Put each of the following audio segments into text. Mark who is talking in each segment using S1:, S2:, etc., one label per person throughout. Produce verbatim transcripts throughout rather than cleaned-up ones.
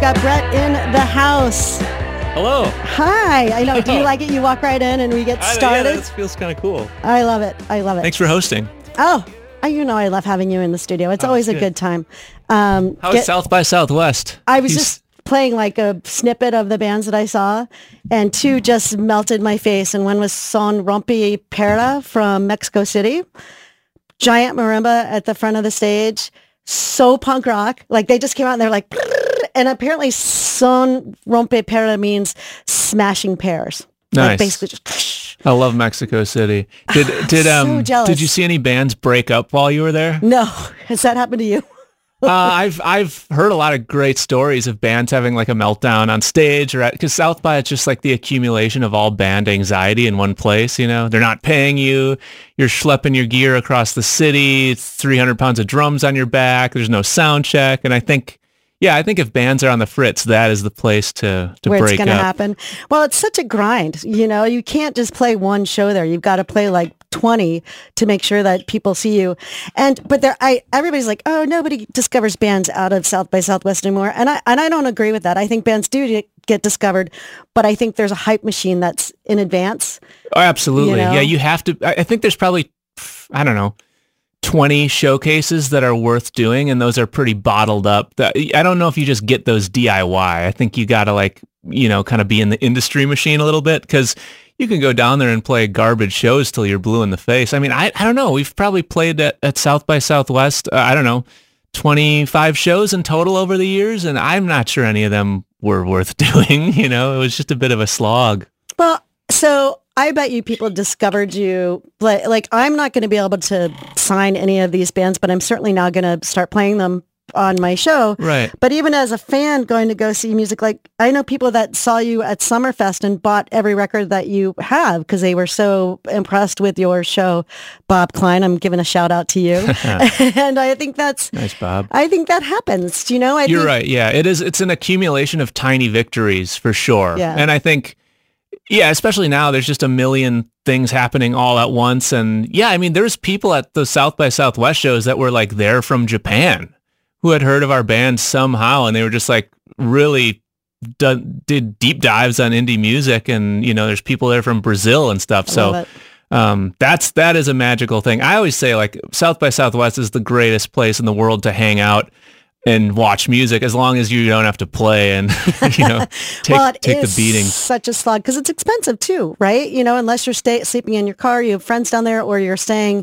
S1: got Brett in the house.
S2: Hello.
S1: Hi. I know. Do you like it? You walk right in and we get started.
S2: Yeah, this feels kind of cool.
S1: I love it. I love it.
S2: Thanks for hosting.
S1: Oh, you know I love having you in the studio. It's
S2: oh,
S1: always
S2: good.
S1: a good time. Um,
S2: How is South by Southwest?
S1: I was
S2: He's...
S1: just playing like a snippet of the bands that I saw, and two just melted my face. And one was Son Rompe Perra from Mexico City. Giant marimba at the front of the stage. So punk rock. Like they just came out and they're like, and apparently Son Rompe Perra means smashing pears.
S2: Nice.
S1: Like basically just.
S2: I love Mexico City. Did did um
S1: so
S2: did you see any bands break up while you were there?
S1: No. Has that happened to you?
S2: uh, I've I've heard a lot of great stories of bands having like a meltdown on stage, or because South by it's just like the accumulation of all band anxiety in one place. You know, they're not paying you. You're schlepping your gear across the city. It's three hundred pounds of drums on your back. There's no sound check, and I think. Yeah, I think if bands are on the fritz, that is the place to, to
S1: Where
S2: break
S1: it's going to
S2: up.
S1: happen. Well, it's such a grind. You know, you can't just play one show there. You've got to play like twenty to make sure that people see you. And but there, I everybody's like, oh, nobody discovers bands out of South by Southwest anymore. And I and I don't agree with that. I think bands do get discovered, but I think there's a hype machine that's in advance.
S2: Oh, absolutely.
S1: You know?
S2: Yeah, you have to. I think there's probably, I don't know, twenty showcases that are worth doing, and those are pretty bottled up. I don't know if you just get those D I Y. I think you got to like, you know, kind of be in the industry machine a little bit, because you can go down there and play garbage shows till you're blue in the face. I mean, I, I don't know. We've probably played at, at South by Southwest, uh, I don't know, twenty-five shows in total over the years, and I'm not sure any of them were worth doing. You know, it was just a bit of a slog.
S1: Well, so I bet you people discovered you. Like, like I'm not going to be able to sign any of these bands, but I'm certainly now going to start playing them on my show.
S2: Right.
S1: But even as a fan going to go see music, like I know people that saw you at Summerfest and bought every record that you have because they were so impressed with your show. Bob Klein, I'm giving a shout out to you. And I think that's
S2: nice, Bob.
S1: I think that happens. You know, I
S2: You're
S1: think,
S2: right. Yeah, it is. It's an accumulation of tiny victories for sure.
S1: Yeah.
S2: And I think, yeah, especially now, there's just a million things happening all at once. And yeah, I mean, there's people at the South by Southwest shows that were like there from Japan who had heard of our band somehow, and they were just like really d- did deep dives on indie music. And, you know, there's people there from Brazil and stuff.
S1: I
S2: so
S1: love it.
S2: um, that's, that is a magical thing. I always say like South by Southwest is the greatest place in the world to hang out and watch music, as long as you don't have to play and, you know, take,
S1: well, it
S2: take
S1: is
S2: the beating.
S1: Such a slog because it's expensive too, right? You know, unless you're stay, sleeping in your car, you have friends down there, or you're staying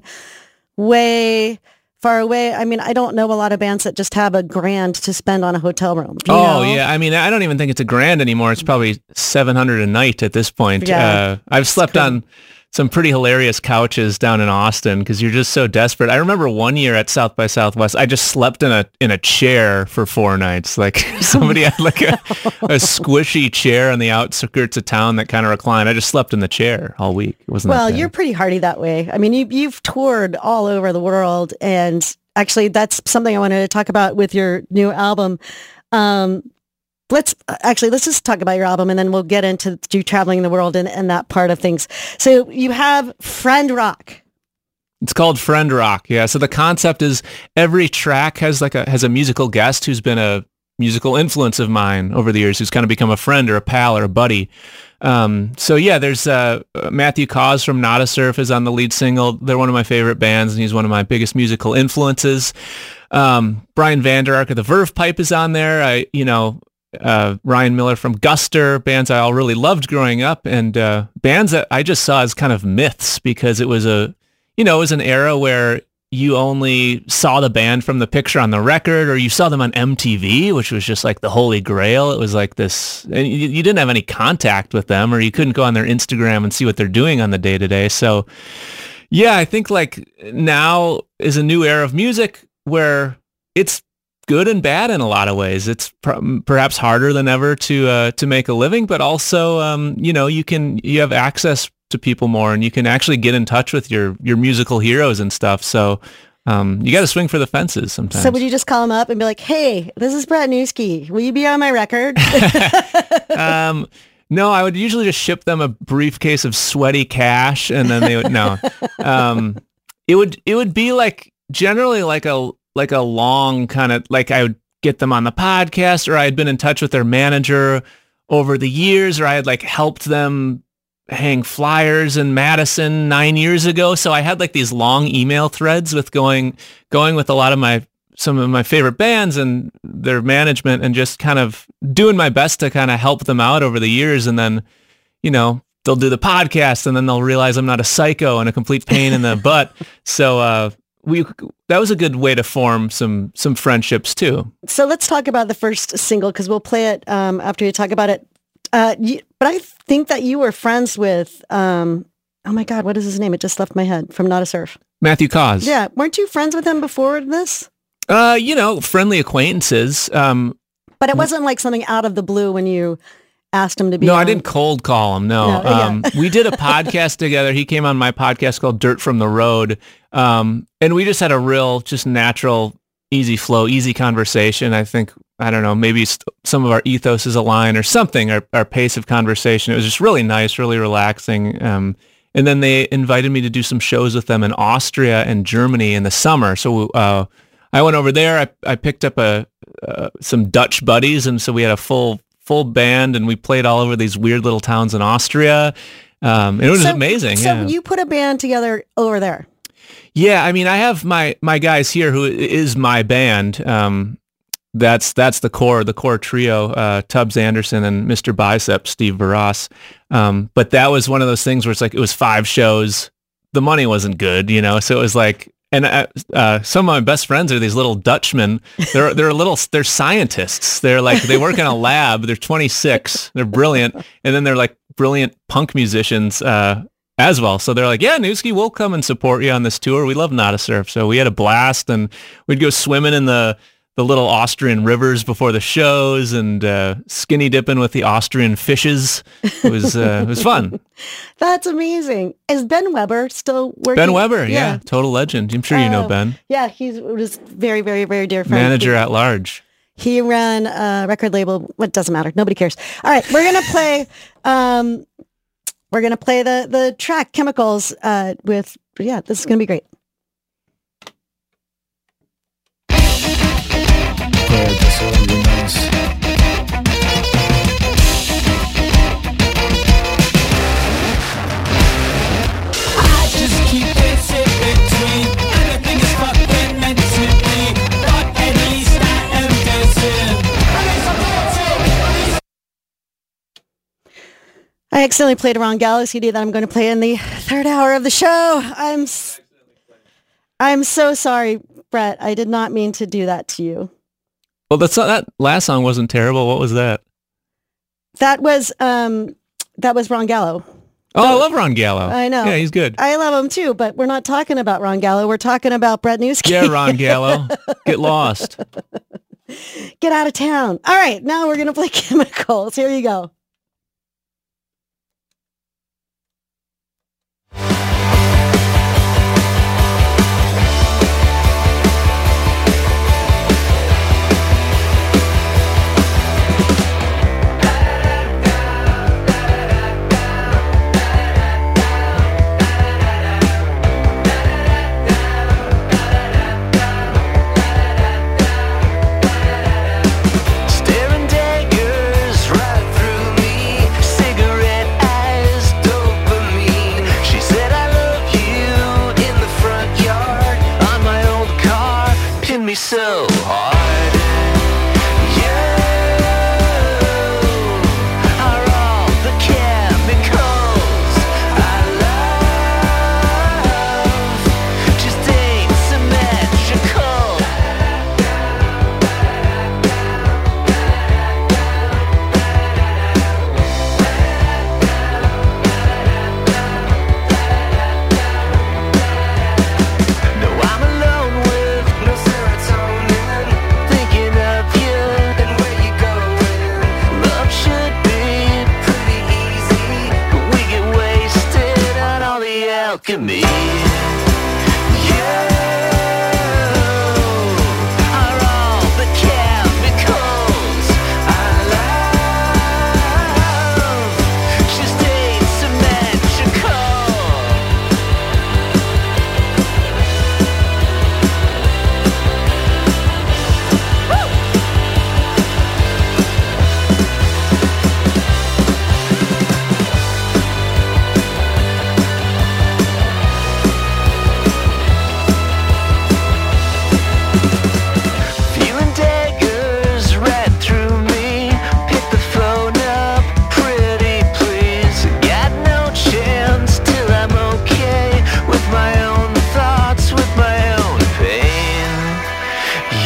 S1: way far away. I mean, I don't know a lot of bands that just have a grand to spend on a hotel room. you
S2: Oh,
S1: know?
S2: yeah. I mean, I don't even think it's a grand anymore. It's probably seven hundred a night at this point.
S1: Yeah.
S2: Uh, I've slept
S1: crazy.
S2: on some pretty hilarious couches down in Austin because you're just so desperate. I remember one year at South by Southwest, I just slept in a in a chair for four nights. Like somebody had like a, a squishy chair on the outskirts of town that kind of reclined. I just slept in the chair all week. It wasn't
S1: Well,
S2: that bad.
S1: you're pretty hardy that way. I mean, you, you've toured all over the world, and actually that's something I wanted to talk about with your new album. Um, let's actually, let's just talk about your album, and then we'll get into you traveling the world and, and that part of things. So you have Friend Rock.
S2: It's called Friend Rock. Yeah. So the concept is every track has like a has a musical guest who's been a musical influence of mine over the years, who's kind of become a friend or a pal or a buddy. Um, so yeah, there's uh, Matthew Cause from Nada Surf is on the lead single. They're one of my favorite bands, and he's one of my biggest musical influences. Um, Brian Vander Ark of the Verve Pipe is on there. I, you know, uh, Ryan Miller from Guster, bands I all really loved growing up, and uh, bands that I just saw as kind of myths because it was a, you know, it was an era where you only saw the band from the picture on the record, or you saw them on M T V, which was just like the holy grail. It was like this, and you, you didn't have any contact with them, or you couldn't go on their Instagram and see what they're doing on the day to day. So yeah, I think like now is a new era of music where it's good and bad in a lot of ways. It's pr- perhaps harder than ever to uh, to make a living, but also um, you know, you can you have access to people more, and you can actually get in touch with your your musical heroes and stuff. So um, you got to swing for the fences sometimes.
S1: So would you just call him up and be like, "Hey, this is Brett Newski. Will you be on my record?"
S2: um, no, I would usually just ship them a briefcase of sweaty cash, and then they would no. Um, it would it would be like generally like a like a long kind of like I would get them on the podcast, or I had been in touch with their manager over the years, or I had like helped them hang flyers in Madison nine years ago. So I had like these long email threads with going, going with a lot of my, some of my favorite bands and their management, and just kind of doing my best to kind of help them out over the years. And then, you know, they'll do the podcast and then they'll realize I'm not a psycho and a complete pain in the butt. So, uh, we, that was a good way to form some, some friendships too.
S1: So let's talk about the first single, because we'll play it um, after you talk about it. Uh, you, but I think that you were friends with, um, oh my God, what is his name? It just left my head, from Not a Surf.
S2: Matthew Cause.
S1: Yeah. Weren't you friends with him before this?
S2: Uh, you know, friendly acquaintances. Um,
S1: but it wasn't like something out of the blue when you asked him to be
S2: No,
S1: on.
S2: I didn't cold call him. No.
S1: No, yeah.
S2: um, we did a podcast together. He came on my podcast called Dirt from the Road. Um, and we just had a real, just natural, easy flow, easy conversation. I think, I don't know, maybe st- some of our ethos is aligned or something, our, our pace of conversation. It was just really nice, really relaxing. Um, and then they invited me to do some shows with them in Austria and Germany in the summer. So uh, I went over there. I, I picked up a uh, some Dutch buddies, and so we had a full full band, and we played all over these weird little towns in Austria. Um, and it was
S1: so,
S2: amazing.
S1: So
S2: yeah.
S1: you put a band together over there.
S2: Yeah, I mean, I have my my guys here who is my band. Um, that's that's the core, the core trio, uh, Tubbs Anderson and Mister Bicep, Steve Barras. Um, but that was one of those things where it's like, it was five shows. The money wasn't good, you know? So it was like, and uh, uh, some of my best friends are these little Dutchmen. They're they're little they're scientists. They're like, they work in a lab. They're twenty-six. They're brilliant, and then they're like brilliant punk musicians uh, as well. So they're like, yeah, Newski, we'll come and support you on this tour. We love Not a Surf. So we had a blast, and we'd go swimming in the the little Austrian rivers before the shows, and uh, skinny dipping with the Austrian fishes. It was uh, it was fun.
S1: That's amazing. Is Ben Weber still working?
S2: Ben Weber, yeah, yeah, total legend. I'm sure you know
S1: uh,
S2: Ben.
S1: Yeah, he was very, very, very dear friend.
S2: Manager
S1: he,
S2: at large.
S1: He ran a record label. What doesn't matter. Nobody cares. All right, we're gonna play. Um, we're gonna play the the track Chemicals uh, with. Yeah, this is gonna be great. I accidentally played a Ron Gallo C D that I'm going to play in the third hour of the show. I'm I'm so sorry, Brett. I did not mean to do that to you.
S2: Well, that's not, that last song wasn't terrible. What was that?
S1: That was um, that was Ron Gallo.
S2: Oh, I love Ron Gallo.
S1: I know.
S2: Yeah, he's good.
S1: I love him too, but we're not talking about Ron Gallo. We're talking about Brett Newski.
S2: Yeah, Ron Gallo. Get lost.
S1: Get out of town. All right, now we're going to play Chemicals. Here you go.
S3: So hard. Think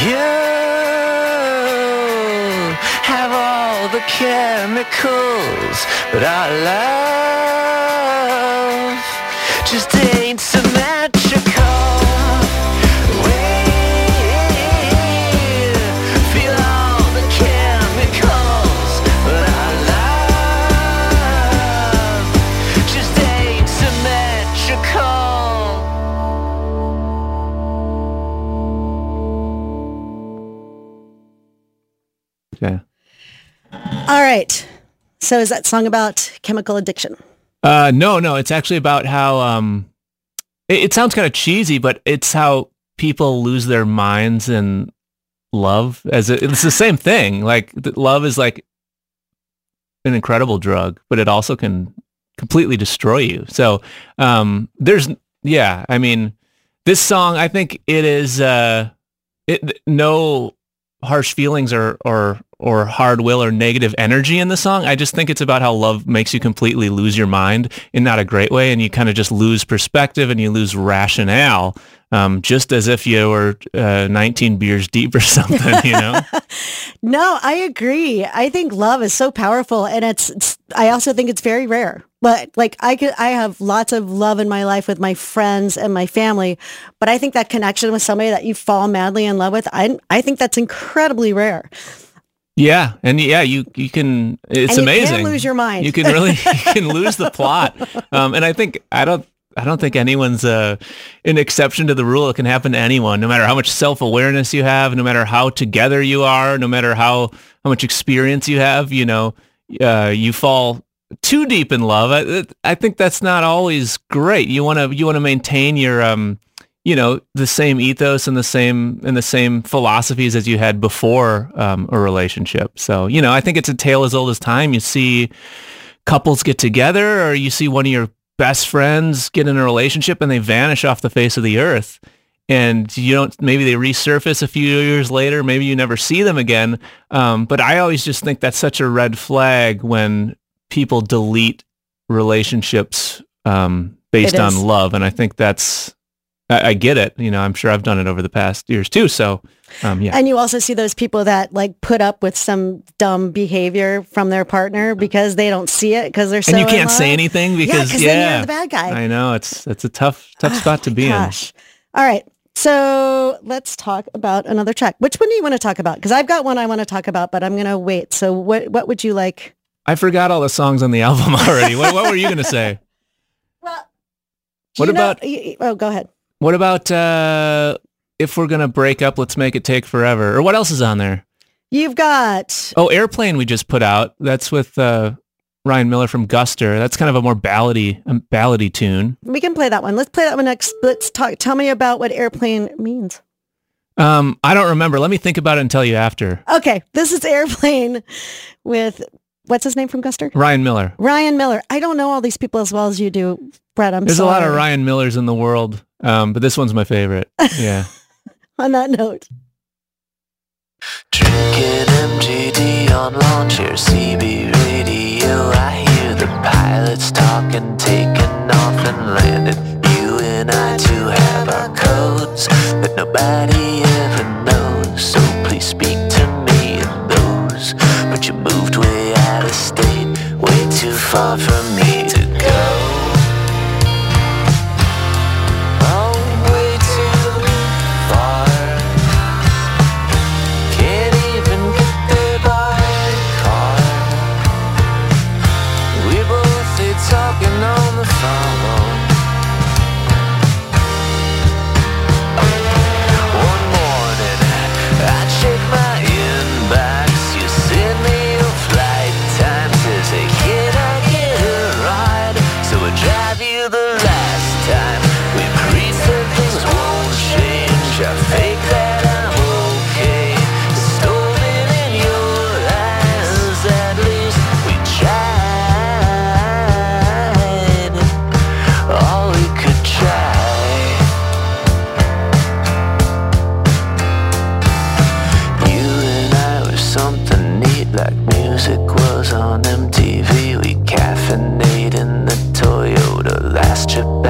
S3: You have all the chemicals, but our love just ain't symmetrical. We feel all the chemicals, but our love just ain't symmetrical.
S2: Yeah.
S1: All right. So is that song about chemical addiction?
S2: Uh, no, no. It's actually about how um, it, it sounds kind of cheesy, but it's how people lose their minds in love. As it, it's the same thing. Like th- love is like an incredible drug, but it also can completely destroy you. So um, there's, yeah. I mean, this song, I think it is uh, it no harsh feelings or or or hard will or negative energy in the song. I just think it's about how love makes you completely lose your mind in not a great way, and you kind of just lose perspective and you lose rationale, um, just as if you were uh, nineteen beers deep or something, you know?
S1: No, I agree. I think love is so powerful, and it's, it's I also think it's very rare. But like I could, I have lots of love in my life with my friends and my family, but I think that connection with somebody that you fall madly in love with, I I think that's incredibly rare.
S2: Yeah, and yeah, you you can. It's
S1: and you
S2: amazing.
S1: You can lose your mind.
S2: You can really you can lose the plot. Um, and I think I don't I don't think anyone's uh, an exception to the rule. It can happen to anyone, no matter how much self awareness you have, no matter how together you are, no matter how how much experience you have. You know, uh, you fall too deep in love. I, I think that's not always great. You want to you want to maintain your um. you know, the same ethos and the same and the same philosophies as you had before um, a relationship. So, you know, I think it's a tale as old as time. You see couples get together, or you see one of your best friends get in a relationship and they vanish off the face of the earth. And you don't, maybe they resurface a few years later, maybe you never see them again. Um, but I always just think that's such a red flag when people delete relationships um, based on love. And I think that's, I, I get it. You know, I'm sure I've done it over the past years too. So, um, yeah.
S1: And you also see those people that like put up with some dumb behavior from their partner because they don't see it because they're so
S2: and you can't
S1: in love.
S2: say anything because
S1: yeah,
S2: yeah,
S1: then you're the bad guy.
S2: I know it's it's a tough tough spot to be
S1: Gosh. in. All right. So let's talk about another track. Which one do you want to talk about? Because I've got one I want to talk about, but I'm going to wait. So what what would you like?
S2: I forgot all the songs on the album already. what, what were you going to say?
S1: Well,
S2: what about?
S1: Know, oh, go ahead.
S2: What about uh, if we're going to break up, let's make it take forever? Or what else is on there?
S1: You've got...
S2: Oh, Airplane we just put out. That's with uh, Ryan Miller from Guster. That's kind of a more ballady, um, ballady tune.
S1: We can play that one. Let's play that one next. Let's talk. Tell me about what Airplane means.
S2: Um, I don't remember. Let me think about it and tell you after.
S1: Okay. This is Airplane with... What's his name from Guster?
S2: Ryan Miller.
S1: Ryan Miller. I don't know all these people as well as you do, Brett. I'm
S2: There's
S1: sorry.
S2: a lot of Ryan Millers in the world, um, but this one's my favorite. Yeah.
S1: On that note.
S3: Drinking M G D on lawn chair, C B radio. I hear the pilots talking, taking off and landing. You and I too have our codes that nobody ever knows. So please speak to me in those. But you moved way out of state, way too far for me to go.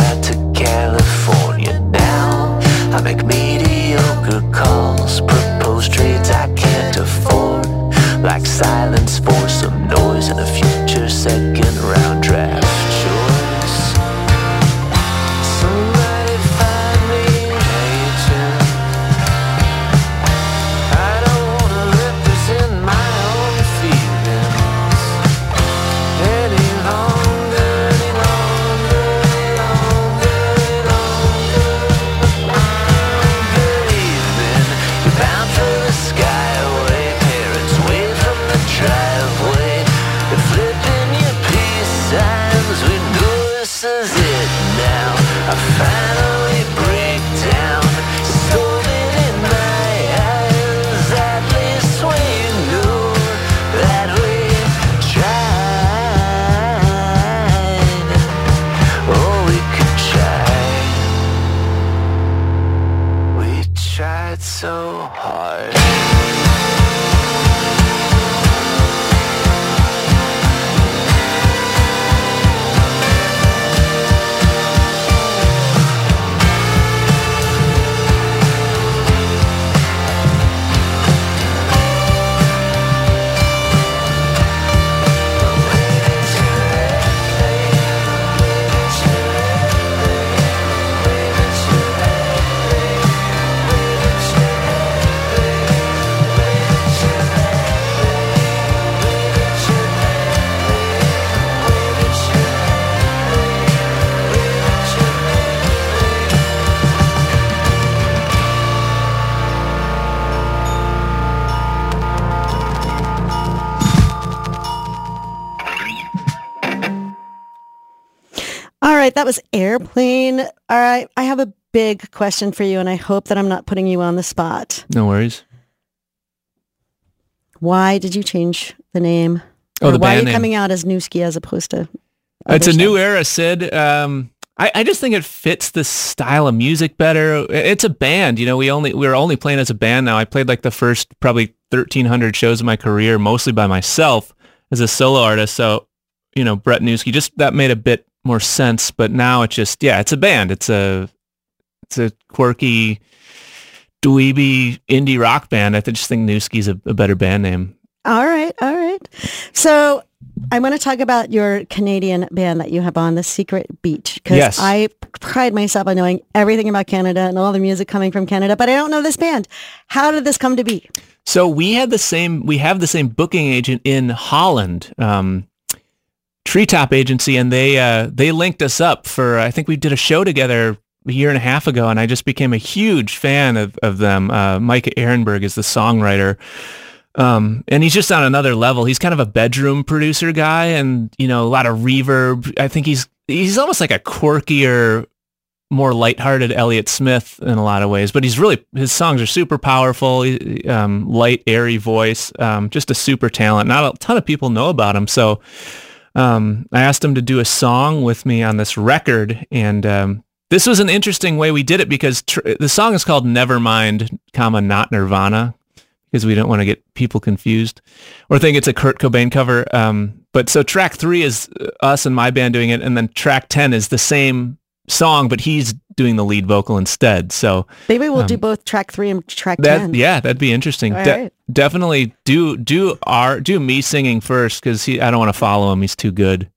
S3: California now. I make mediocre calls, propose silence for some noise in a future second round draft choice. Somebody find me an agent. I don't wanna represent my own feelings any longer, any longer, any longer, any longer. Good evening, you're bound for the skyway. Parents wave from the driveway. They're flipping your peace signs. We know this is it now. I finally break down. Storming in my eyes. At least we knew that we tried. Oh, we could try. We tried so hard.
S1: All right, that was Airplane. All right, I have a big question for you, and I hope that I'm not putting you on the spot.
S2: No worries.
S1: Why did you change the name?
S2: Oh,
S1: Or
S2: the
S1: why
S2: band
S1: are you
S2: name.
S1: coming out as Newski as opposed to
S2: It's
S1: other
S2: a new
S1: stuff?
S2: era, Sid. Um, I, I just think it fits the style of music better. It's a band, you know. We only we were only playing as a band now. I played like the first probably thirteen hundred shows of my career, mostly by myself as a solo artist. So, you know, Brett Newski, just that made a bit more sense. But now it's just yeah, it's a band. It's a it's a quirky, dweeby indie rock band. I just think Newski's a, a better band name.
S1: All right, all right. So I want to talk about your Canadian band that you have on, The Secret Beach, because
S2: Yes.
S1: I pride myself on knowing everything about Canada and all the music coming from Canada, but I don't know this band. How did this come to be?
S2: So we had the same, we have the same booking agent in Holland, um, Treetop Agency, and they uh, they linked us up for, I think we did a show together a year and a half ago, and I just became a huge fan of, of them. Uh, Mike Ehrenberg is the songwriter. Um, and he's just on another level. He's kind of a bedroom producer guy, and, you know, a lot of reverb. I think he's, he's almost like a quirkier, more lighthearted Elliott Smith in a lot of ways, but he's really, his songs are super powerful, he- um, light, airy voice, um, just a super talent. Not a ton of people know about him. So, um, I asked him to do a song with me on this record, and, um, this was an interesting way we did it because tr- the song is called Nevermind, comma, not Nirvana, because we don't want to get people confused or think it's a Kurt Cobain cover. Um, but so track three is us and my band doing it, and then track ten is the same song, but he's doing the lead vocal instead. So
S1: Maybe we'll
S2: Um,
S1: do both track three and track
S2: that
S1: ten.
S2: yeah, that'd be interesting.
S1: All
S2: De-
S1: right.
S2: Definitely do do our do me singing first, because he I don't want to follow him. He's too good.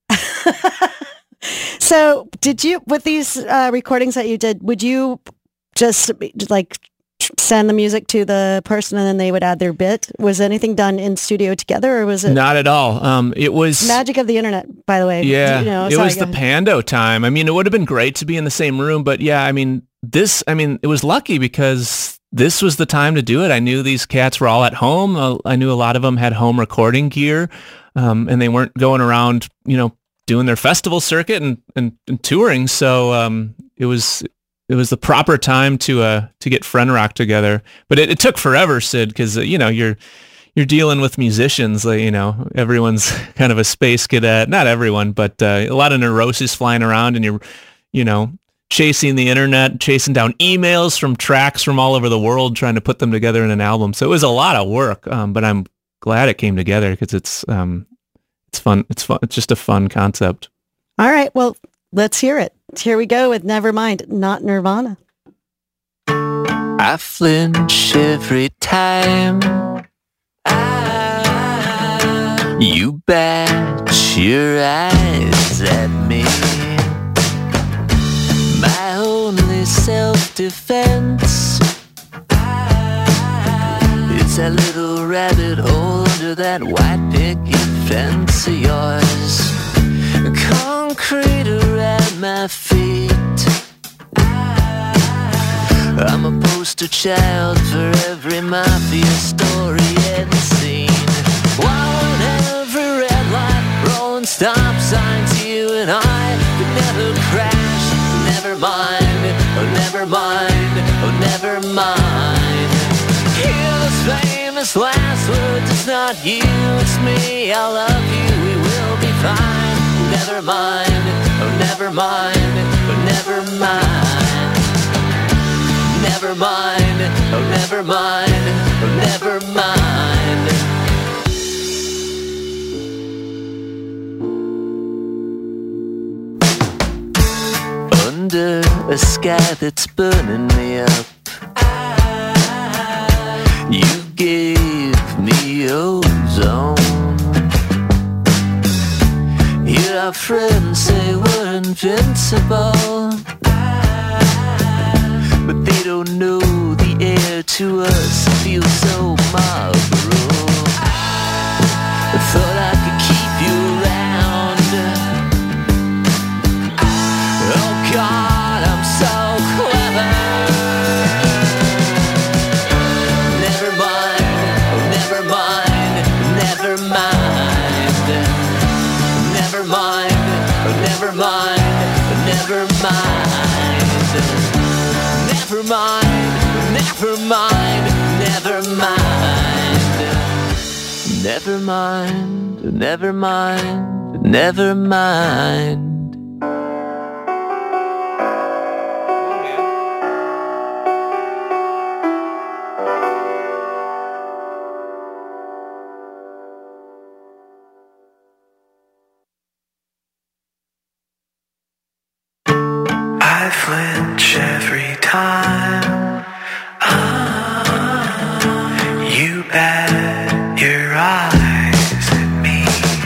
S1: So did you, with these uh, recordings that you did, would you just like send the music to the person and then they would add their bit? Was anything done in studio together, or was it
S2: Not at all. Um, it was
S1: magic of the internet, by the way?
S2: Yeah,
S1: You know,
S2: it
S1: sorry,
S2: was
S1: go
S2: the
S1: ahead.
S2: Pando time. I mean, it would have been great to be in the same room, but yeah, I mean, this, I mean, it was lucky because this was the time to do it. I knew these cats were all at home. Uh, I knew a lot of them had home recording gear, um, and they weren't going around, you know, doing their festival circuit and, and, and touring. So um, it was it was the proper time to uh to get Friend Rock together. But it, it took forever, Sid, because uh, you know you're you're dealing with musicians. Like, you know, everyone's kind of a space cadet. Not everyone, but uh, a lot of neurosis flying around, and you're you know chasing the internet, chasing down emails from tracks from all over the world, trying to put them together in an album. So it was a lot of work. Um, but I'm glad it came together because it's um it's fun. It's fun. It's just a fun concept.
S1: All right, well, let's hear it. Here we go with Nevermind, not Nirvana.
S3: I flinch every time I bat your eyes at me. My only self-defense, it's that little rabbit hole under that white picket fence of yours. Concrete around my feet. I'm a poster child for every mafia story and scene. Won't every red light, rolling stop signs, you and I could never crash. Never mind, oh never mind, oh never mind. Hear those famous last words, it's not you, it's me. I love you, we will be fine. Never mind, oh never mind, oh never mind. Never mind, oh never mind, oh never mind. Under a sky that's burning me up, you gave me ozone. Hear our friends say we're invincible, but they don't know the air to us feels so Marlboro. I thought I could keep you around. Oh God, I'm so clever. Never mind, oh never mind, never mind. Never mind, oh never mind, never mind. Never mind, never mind, never mind. Never mind, never mind, never mind.
S4: I flinch every time ah, you bat your eyes at me.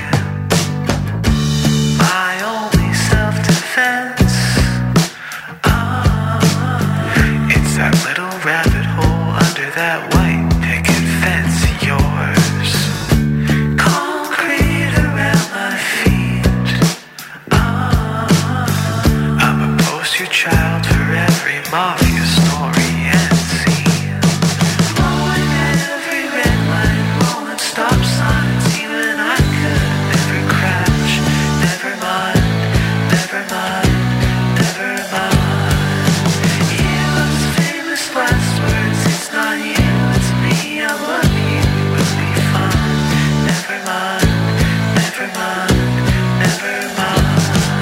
S4: My only self-defense, ah, it's that little rabbit hole under that white picket fence of yours. Concrete around my feet, ah, I'm a poster child for every mafia story and scene. Rolling every red light, rolling stop signs, even I could never crash. Never mind, never mind, never mind. Hear those famous last words, it's not you, it's me. I love you, we'll be fine. Never mind, never mind, never mind.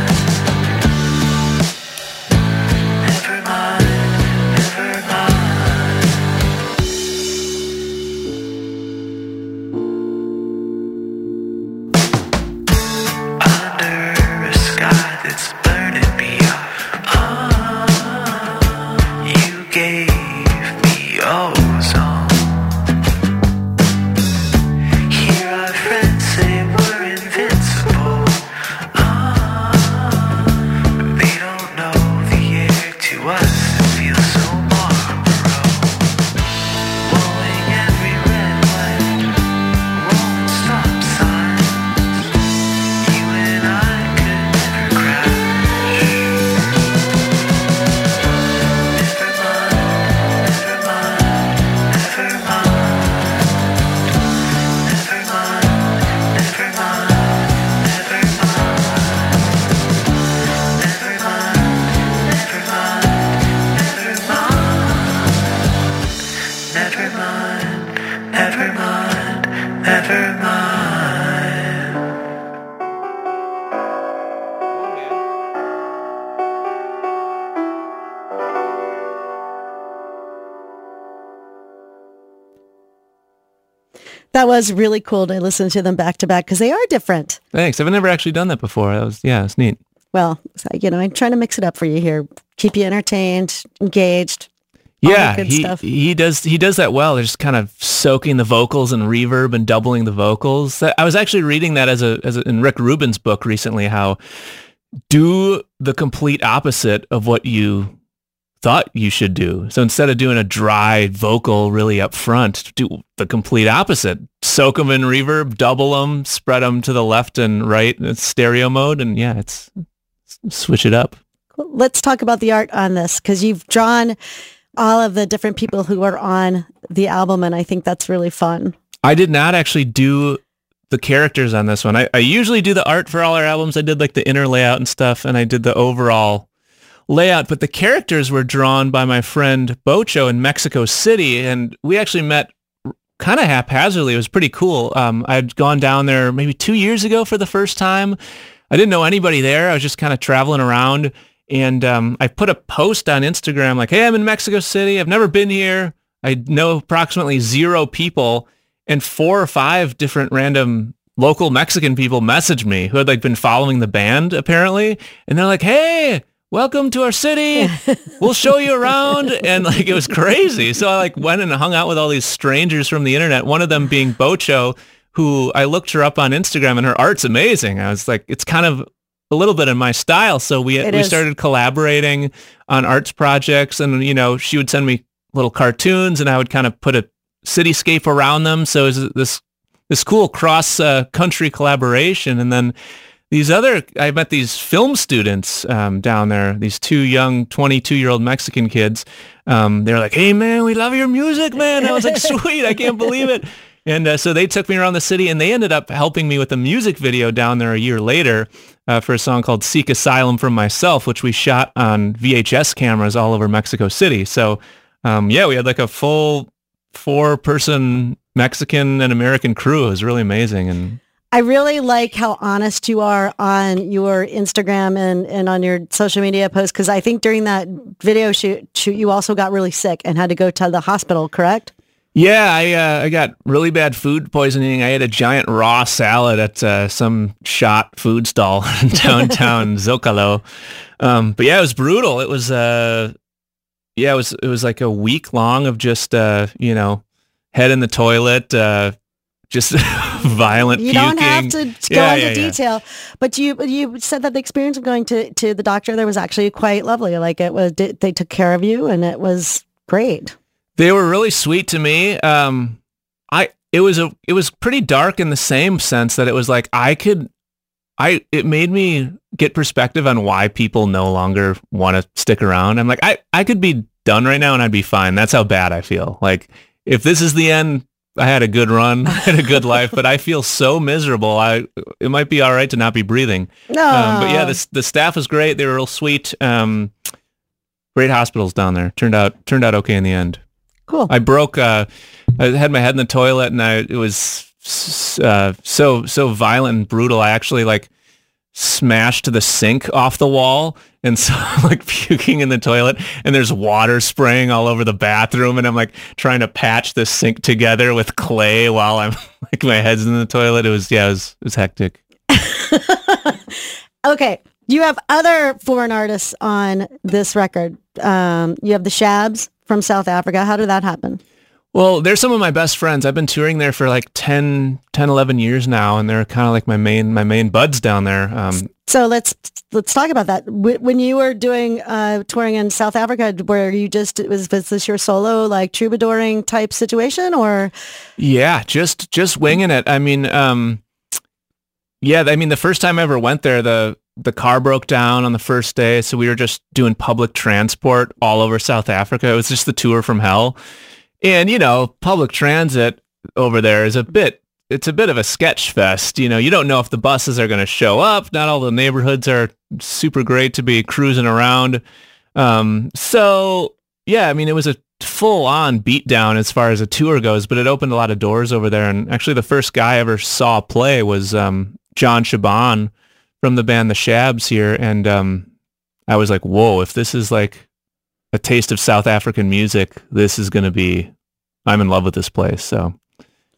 S4: Never mind, never mind. Under a sky that's burning me up, ah, you gave me ozone. Hear our friends say we're invincible, ah, but they don't know the air to us it feels so Marlboro. Rolling every red light, rolling stop signs, you and I could never crash. Never mind, never mind, never mind. Never mind, never mind, never mind. Never mind, never mind, never mind. Never mind, never mind, never mind.
S1: That was really cool to listen to them back to back because they are different.
S2: Thanks. I've never actually done that before. That was, yeah, it's neat.
S1: Well, so, you know, I'm trying to mix it up for you here, keep you entertained, engaged.
S2: Yeah,
S1: good
S2: he
S1: stuff.
S2: he does he does that well. They're just kind of soaking the vocals and reverb and doubling the vocals. That- I was actually reading that as a as a, in Rick Rubin's book recently. How do the complete opposite of what you thought you should do. So instead of doing a dry vocal really up front, do the complete opposite. Soak them in reverb, double them, spread them to the left and right in stereo mode, and yeah, it's switch it up.
S1: Let's talk about the art on this, because you've drawn all of the different people who are on the album, and I think that's really fun.
S2: I did not actually do the characters on this one. I, I usually do the art for all our albums. I did like the inner layout and stuff, and I did the overall layout, but the characters were drawn by my friend Bocho in Mexico City, and we actually met kind of haphazardly. It was pretty cool. Um, I'd gone down there maybe two years ago for the first time. I didn't know anybody there. I was just kind of traveling around, and um, I put a post on Instagram like, hey, I'm in Mexico City. I've never been here. I know approximately zero people, and four or five different random local Mexican people messaged me who had like been following the band apparently, and they're like, hey, welcome to our city. We'll show you around. And like, it was crazy. So I like went and hung out with all these strangers from the internet. One of them being Bocho, who I looked her up on Instagram, and her art's amazing. I was like, it's kind of a little bit in my style. So we
S1: It
S2: we
S1: is.
S2: started collaborating on arts projects, and you know, she would send me little cartoons, and I would kind of put a cityscape around them. So it was this this cool cross uh, country collaboration. And then these other, I met these film students um, down there, these two young twenty-two-year-old Mexican kids. Um, they're like, hey, man, we love your music, man. I was like, sweet, I can't believe it. And uh, so they took me around the city, and they ended up helping me with a music video down there a year later uh, for a song called Seek Asylum from Myself, which we shot on V H S cameras all over Mexico City. So, um, yeah, we had like a full four-person Mexican and American crew. It was really amazing. And
S1: I really like how honest you are on your Instagram and, and on your social media posts, because I think during that video shoot, shoot, you also got really sick and had to go to the hospital, correct?
S2: yeah, I uh, I got really bad food poisoning. I had a giant raw salad at uh, some shot food stall in downtown Zocalo. Um, but yeah, it was brutal. It was uh, yeah, it was it was like a week long of just uh, you know, head in the toilet, uh, just violent
S1: You
S2: puking.
S1: don't have to go
S2: Yeah,
S1: into
S2: yeah, yeah.
S1: detail, but you but you said that the experience of going to, to the doctor there was actually quite lovely. Like it was, they took care of you, and it was great.
S2: They were really sweet to me. Um, I it was a it was pretty dark in the same sense that it was like I could, I it made me get perspective on why people no longer want to stick around. I'm like I I could be done right now and I'd be fine. That's how bad I feel. Like if this is the end, I had a good run, I had a good life, but I feel so miserable. I it might be all right to not be breathing.
S1: No,
S2: Um, but yeah, the the staff was great. They were real sweet. Um, great hospitals down there. Turned out turned out okay in the end.
S1: cool.
S2: I broke. Uh, I had my head in the toilet, and I it was uh, so so violent and brutal. I actually like smashed the sink off the wall, and so I'm like puking in the toilet, and there's water spraying all over the bathroom, and I'm like trying to patch the sink together with clay while I'm like my head's in the toilet. It was yeah, it was it was hectic.
S1: Okay, you have other foreign artists on this record. Um, you have the Shabs from South Africa. How did that happen?
S2: Well, they're some of my best friends. I've been touring there for like ten, ten, eleven years now, and they're kind of like my main my main buds down there. Um,
S1: So let's let's talk about that. Wh- When you were doing uh, touring in South Africa, were you just was, was this your solo like troubadouring type situation, or
S2: Yeah, just just winging it. I mean, um, yeah, I mean, the first time I ever went there, the the car broke down on the first day, so we were just doing public transport all over South Africa. It was just the tour from hell, and you know, public transit over there is a bit. It's a bit of a sketch fest. You know, you don't know if the buses are going to show up. Not all the neighborhoods are super great to be cruising around. Um, so yeah, I mean, it was a full on beatdown as far as a tour goes, but it opened a lot of doors over there. And actually the first guy I ever saw play was, um, John Shaban from the band The Shabs here. And, um, I was like, whoa, if this is like a taste of South African music, this is going to be, I'm in love with this place. So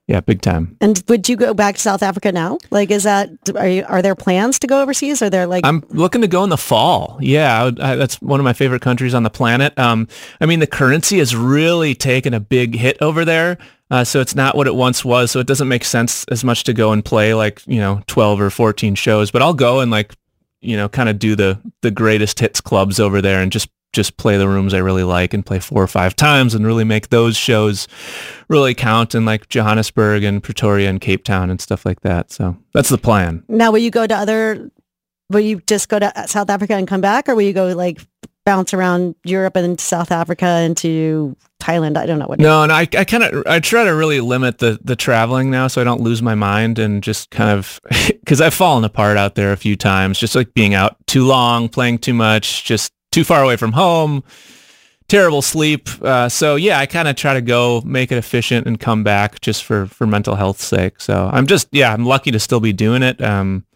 S2: Yeah, big time.
S1: And would you go back to South Africa now? Like, is that, are you, are there plans to go overseas? Are there like...
S2: I'm looking to go in the fall. Yeah, I would, I, that's one of my favorite countries on the planet. Um, I mean, the currency has really taken a big hit over there. Uh, so it's not what it once was. So it doesn't make sense as much to go and play like, you know, twelve or fourteen shows. But I'll go and like, you know, kind of do the, the greatest hits clubs over there and just just play the rooms I really like and play four or five times and really make those shows really count in like Johannesburg and Pretoria and Cape Town and stuff like that. So that's the plan.
S1: Now, will you go to other, will you just go to South Africa and come back, or will you go like bounce around Europe and South Africa into Thailand? I don't know what.
S2: No, and I, I kind of, I try to really limit the, the traveling now so I don't lose my mind and just kind of, because I've fallen apart out there a few times, just like being out too long, playing too much, just too far away from home, terrible sleep. Uh, so yeah, I kind of try to go make it efficient and come back just for, for mental health's sake. So I'm just, yeah, I'm lucky to still be doing it. Um,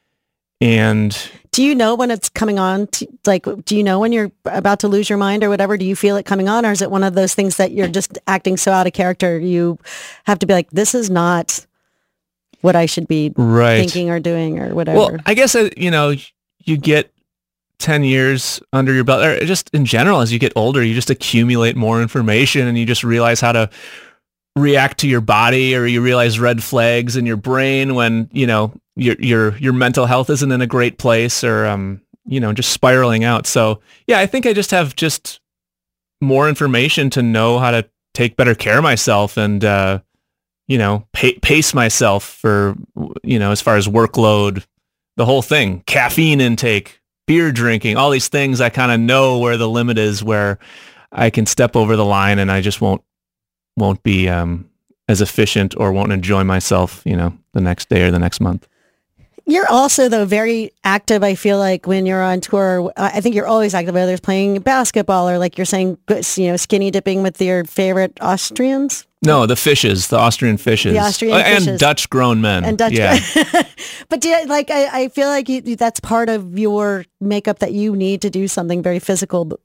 S2: and
S1: do you know when it's coming on? To, like, do you know when you're about to lose your mind or whatever? Do you feel it coming on, or is it one of those things that you're just acting so out of character? You have to be like, this is not what I should be
S2: right.
S1: thinking or doing or whatever.
S2: Well, I guess, uh, you know, you get ten years under your belt, or just in general, as you get older, you just accumulate more information and you just realize how to react to your body, or you realize red flags in your brain when, you know, your, your, your mental health isn't in a great place, or, um, you know, just spiraling out. So yeah, I think I just have just more information to know how to take better care of myself and, uh, you know, pa- pace myself for, you know, as far as workload, the whole thing, caffeine intake, beer drinking, all these things. I kind of know where the limit is, where I can step over the line and I just won't won't be um, as efficient or won't enjoy myself, you know, the next day or the next month.
S1: You're also, though, very active, I feel like, when you're on tour. I think you're always active, whether it's playing basketball or, like you're saying, you know, skinny dipping with your favorite Austrians.
S2: No, the fishes, the Austrian fishes.
S1: The Austrian
S2: uh,
S1: fishes.
S2: And Dutch grown men.
S1: And Dutch
S2: yeah.
S1: But do you, like, I, I feel like you, that's part of your makeup, that you need to do something very physical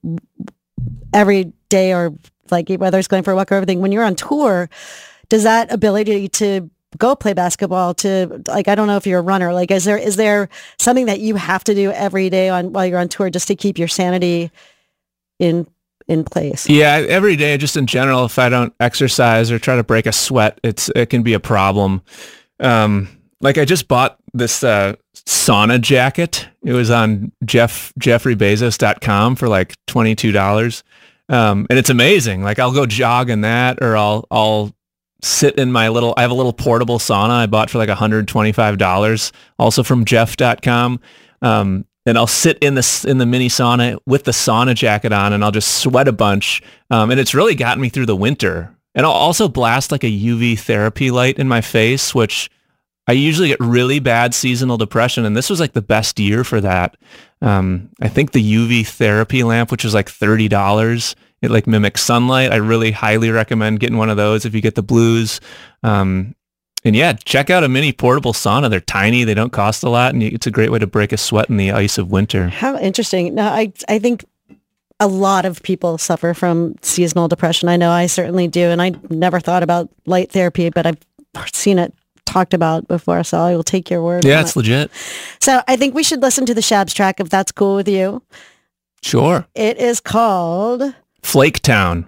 S1: every day, or like whether it's going for a walk or everything. When you're on tour, does that ability to go play basketball, to like, I don't know if you're a runner, like, is there is there something that you have to do every day on while you're on tour just to keep your sanity in in place?
S2: Yeah, every day, just in general, if I don't exercise or try to break a sweat, it's it can be a problem. Um, like I just bought this uh, sauna jacket. It was on Jeff Jeffrey Bezos dot com for like twenty-two dollars. Um, and it's amazing. Like I'll go jog in that, or I'll I'll sit in my little, I have a little portable sauna I bought for like one hundred twenty-five dollars, also from Jeff dot com. Um, and I'll sit in the in the mini sauna with the sauna jacket on, and I'll just sweat a bunch. Um, and it's really gotten me through the winter. And I'll also blast like a U V therapy light in my face, which I usually get really bad seasonal depression, and this was like the best year for that. Um, I think the U V therapy lamp, which was like thirty dollars, it like mimics sunlight. I really highly recommend getting one of those if you get the blues. Um, and yeah, check out a mini portable sauna. They're tiny, they don't cost a lot, and it's a great way to break a sweat in the ice of winter.
S1: How interesting. No, I I think a lot of people suffer from seasonal depression. I know I certainly do, and I never thought about light therapy, but I've seen it talked about before, so I will take your word.
S2: Yeah, it's it. legit.
S1: So I think we should listen to the Shabs track, if that's cool with you.
S2: Sure.
S1: It is called
S2: Flake Town.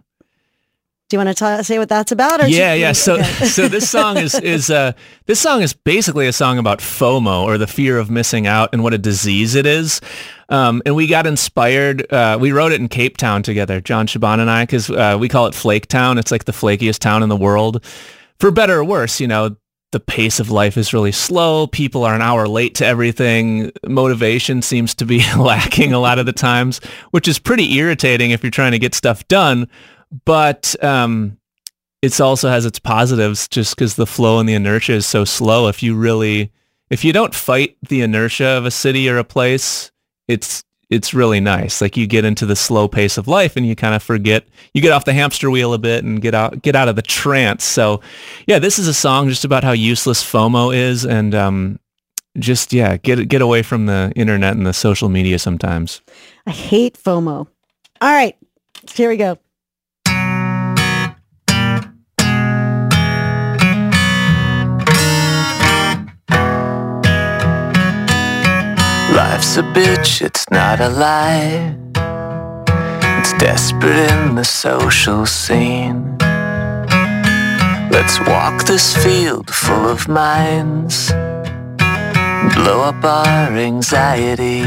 S1: Do you want to t- say what that's about? Or
S2: yeah,
S1: you,
S2: yeah. So,
S1: okay.
S2: so this song is is uh, this song is basically a song about FOMO, or the fear of missing out, and what a disease it is. Um, and we got inspired. Uh, we wrote it in Cape Town together, John Shaban and I, because uh, we call it Flake Town. It's like the flakiest town in the world, for better or worse. You know, the pace of life is really slow. People are an hour late to everything. Motivation seems to be lacking a lot of the times, which is pretty irritating if you're trying to get stuff done. But um, it also has its positives, just because the flow and the inertia is so slow. If you really, if you don't fight the inertia of a city or a place, it's it's really nice. Like you get into the slow pace of life and you kind of forget, you get off the hamster wheel a bit and get out get out of the trance. So yeah, this is a song just about how useless FOMO is, and um, just, yeah, get get away from the internet and the social media sometimes.
S1: I hate FOMO. All right, here we go.
S3: Life's a bitch, it's not a lie. It's desperate in the social scene. Let's walk this field full of minds, blow up our anxiety.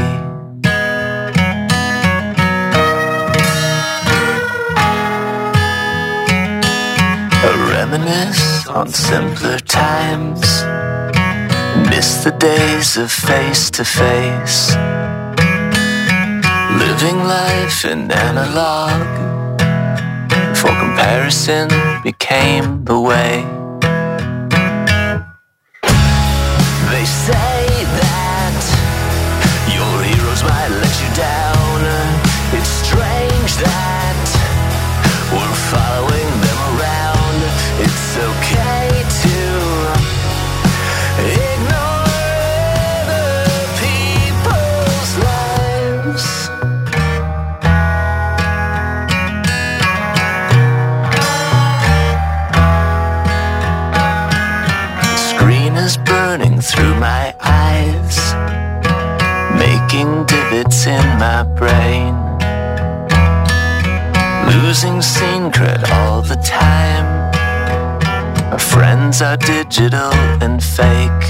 S3: Reminisce on simpler times, miss the days of face to face, living life in analog, for comparison became the way. They say that your heroes might let you down. It's strange that we're following them around. It's okay to ignore other people's lives. The screen is burning through my eyes, making divots in my brain, losing scene cred all the time. Our friends are digital and fake.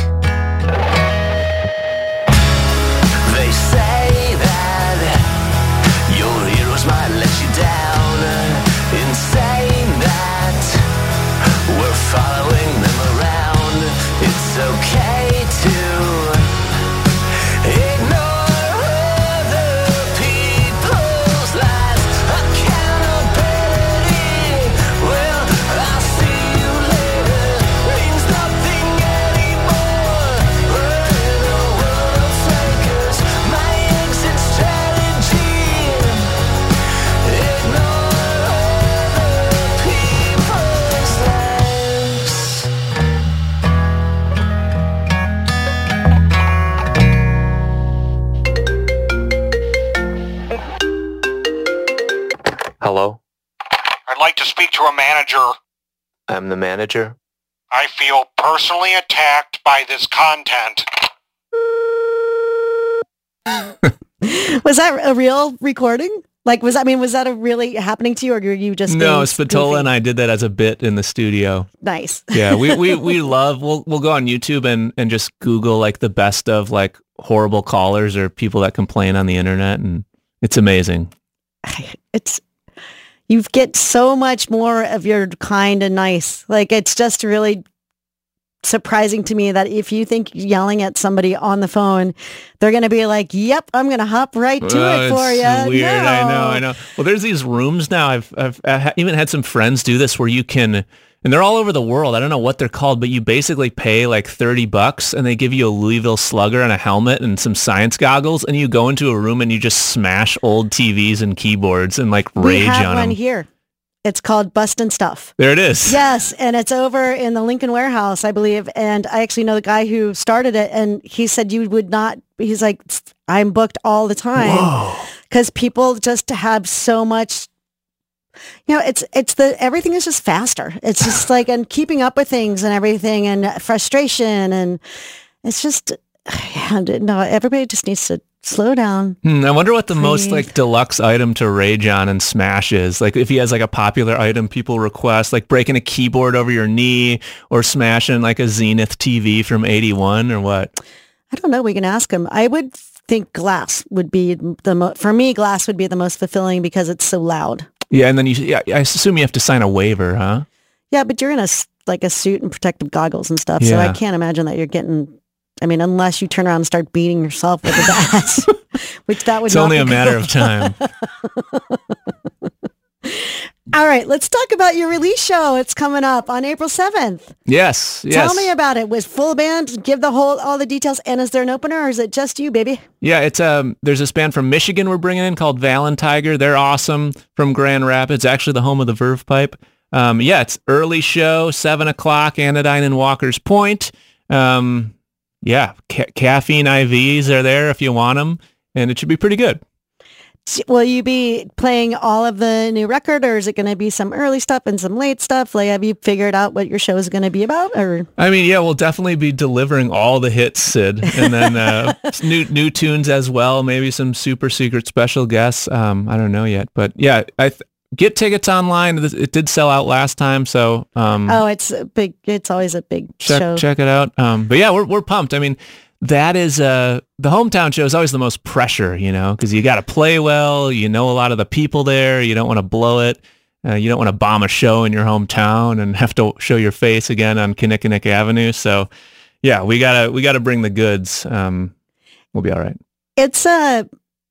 S3: They say that your heroes might let you down. Insane that we're following them around. It's okay to ignore other people's lives. Accountability, well, I'll see you later, means nothing anymore. We're in a world of fakers. My exit strategy, ignore other people's lives. Hello,
S5: I'd like to speak to a manager.
S3: I'm the manager.
S5: I feel personally attacked by this content.
S1: Was that a real recording? Like, was I mean, was that a really happening to you, or were you just
S2: No,
S1: being
S2: Spatola
S1: goofy?
S2: and I did that as a bit in the studio.
S1: Nice.
S2: Yeah, we, we, we love, we'll, we'll go on YouTube and, and just Google like the best of like horrible callers or people that complain on the internet, and it's amazing.
S1: It's you get so much more of your kind and nice. Like, it's just really surprising to me that if you think yelling at somebody on the phone, they're going to be like, "Yep, I'm going to hop right to
S2: Oh,
S1: it for
S2: it's
S1: you."
S2: Weird,
S1: no.
S2: I know, I know. Well, there's these rooms now. I've, I've I ha- even had some friends do this where you can, and they're all over the world. I don't know what they're called, but you basically pay like thirty bucks and they give you a Louisville Slugger and a helmet and some science goggles, and you go into a room and you just smash old T Vs and keyboards and like
S1: We
S2: rage
S1: have
S2: on
S1: one
S2: them.
S1: here. It's called Bustin' Stuff.
S2: There it is.
S1: Yes, and it's over in the Lincoln Warehouse, I believe. And I actually know the guy who started it, and he said you would not. He's like, I'm booked all the time because people just have so much. You know, it's it's the everything is just faster. It's just like and keeping up with things and everything, and frustration, and it's just yeah, no. Everybody just needs to slow down.
S2: Hmm, I wonder what the most
S1: Breathe.
S2: like deluxe item to rage on and smash is. Like if he has like a popular item people request, like breaking a keyboard over your knee or smashing like a Zenith T V from eighty-one or what?
S1: I don't know. We can ask him. I would think glass would be the mo- for me. Glass would be the most fulfilling because it's so loud.
S2: Yeah, and then you, yeah, I assume you have to sign a waiver, huh?
S1: Yeah, but you're in a s- like a suit and protective goggles and stuff, so
S2: Yeah.
S1: I can't imagine that you're getting. I mean, unless you turn around and start beating yourself with a bat, which that would.
S2: It's
S1: not
S2: only
S1: be
S2: a matter
S1: cool.
S2: of time.
S1: All right, let's talk about your release show. It's coming up on April seventh.
S2: Yes, yes.
S1: Tell me about it. With full band, give the whole all the details. And is there an opener, or is it just you, baby?
S2: Yeah, it's um. There's this band from Michigan we're bringing in called Valentiger. They're awesome. From Grand Rapids, actually the home of the Verve Pipe. Um, yeah, it's early show, seven o'clock. Anodyne and Walker's Point. Um, yeah, ca- caffeine I Vs are there if you want them, and it should be pretty good.
S1: Will you be playing all of the new record, or is it going to be some early stuff and some late stuff? Like, have you figured out what your show is going to be about? Or
S2: I mean, yeah, we'll definitely be delivering all the hits, Sid, and then uh, new new tunes as well. Maybe some super secret special guests. Um, I don't know yet, but yeah, I th- get tickets online. It did sell out last time, so um,
S1: oh, it's a big. It's always a big
S2: check
S1: show.
S2: check it out. Um, but yeah, we're we're pumped. I mean. That is, uh, the hometown show is always the most pressure, you know, because you got to play well. You know a lot of the people there. You don't want to blow it. Uh, you don't want to bomb a show in your hometown and have to show your face again on Kinnickinnick Avenue. So, yeah, we gotta we gotta bring the goods. Um, we'll be all right.
S1: It's a,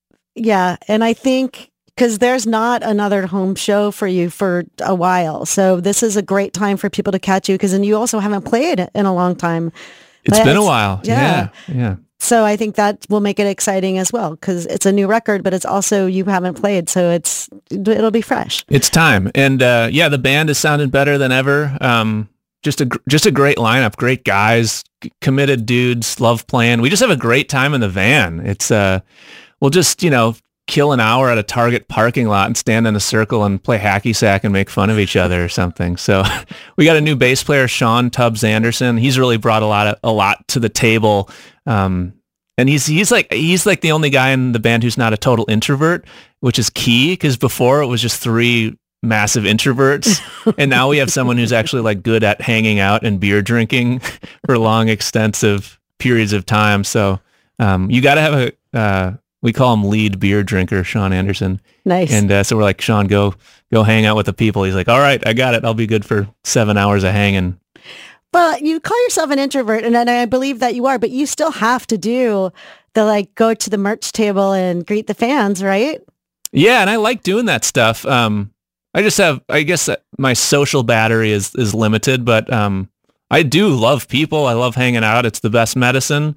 S1: yeah, and I think because there's not another home show for you for a while, so this is a great time for people to catch you because then you also haven't played in a long time.
S2: It's
S1: But
S2: been a while.
S1: yeah.
S2: Yeah. Yeah.
S1: So I think that will make it exciting as well because it's a new record, but it's also you haven't played, so it's it'll be fresh.
S2: It's time. And uh, yeah, the band is sounding better than ever. Um, just a gr- just a great lineup, great guys, c- committed dudes, love playing. We just have a great time in the van. It's uh, we'll just you know kill an hour at a Target parking lot and stand in a circle and play hacky sack and make fun of each other or something. So we got a new bass player, Sean Tubbs Anderson. He's really brought a lot of, a lot to the table. Um, and he's he's like he's like the only guy in the band who's not a total introvert, which is key because before it was just three massive introverts, and now we have someone who's actually like good at hanging out and beer drinking for long, extensive periods of time. So um, you got to have a uh, we call him lead beer drinker, Sean Anderson.
S1: Nice.
S2: And uh, so we're like, Sean, go go hang out with the people. He's like, all right, I got it. I'll be good for seven hours of hanging.
S1: Well, you call yourself an introvert, and I believe that you are, but you still have to do the like go to the merch table and greet the fans, right?
S2: Yeah, and I like doing that stuff. Um, I just have, I guess that my social battery is is limited, but um, I do love people. I love hanging out. It's the best medicine.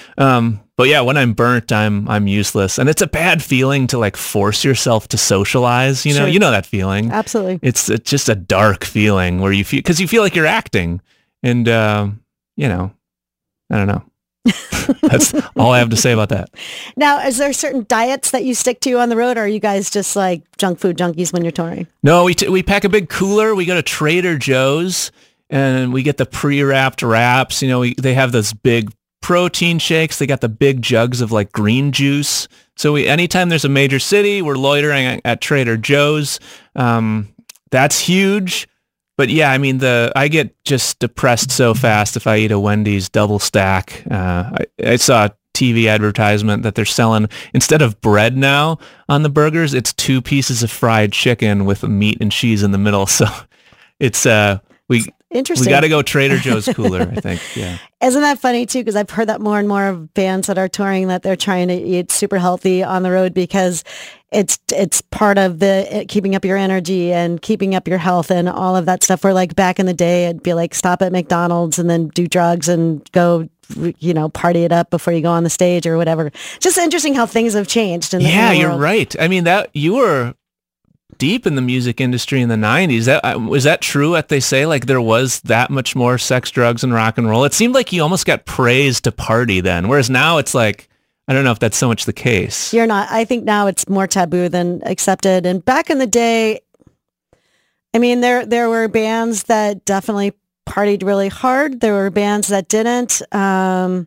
S2: Um, but yeah, when I'm burnt, I'm I'm useless, and it's a bad feeling to like force yourself to socialize. You know,
S1: Sure.
S2: you know that feeling.
S1: Absolutely.
S2: It's, it's just a dark feeling where you feel because you feel like you're acting, and uh, you know, I don't know. That's all I have to say about that.
S1: Now, is there certain diets that you stick to on the road, or are you guys just like junk food junkies when you're touring?
S2: No, we t- we pack a big cooler. We go to Trader Joe's and we get the pre-wrapped wraps. You know, we, they have those big protein shakes. They got the big jugs of like green juice. So we anytime there's a major city, we're loitering at, at Trader Joe's. Um, that's huge. But yeah, I mean, the I get just depressed so fast if I eat a Wendy's double stack. Uh, I, I saw a T V advertisement that they're selling, instead of bread now on the burgers, it's two pieces of fried chicken with meat and cheese in the middle. So it's, uh, we,
S1: Interesting.
S2: we got to go Trader Joe's cooler, I think. Yeah.
S1: Isn't that funny too? Because I've heard that more and more of bands that are touring that they're trying to eat super healthy on the road because it's it's part of the keeping up your energy and keeping up your health and all of that stuff. Where like back in the day, it'd be like stop at McDonald's and then do drugs and go, you know, party it up before you go on the stage or whatever. Just interesting how things have changed. In the,
S2: Yeah,
S1: in the
S2: you're
S1: world.
S2: right. I mean, that you were deep in the music industry in the nineties. That uh, was that true? What they say, like there was that much more sex, drugs, and rock and roll. It seemed like you almost got praised to party then, whereas now it's like I don't know if that's so much the case.
S1: You're not. I think now it's more taboo than accepted. And back in the day, I mean, there there were bands that definitely partied really hard. There were bands that didn't. Um,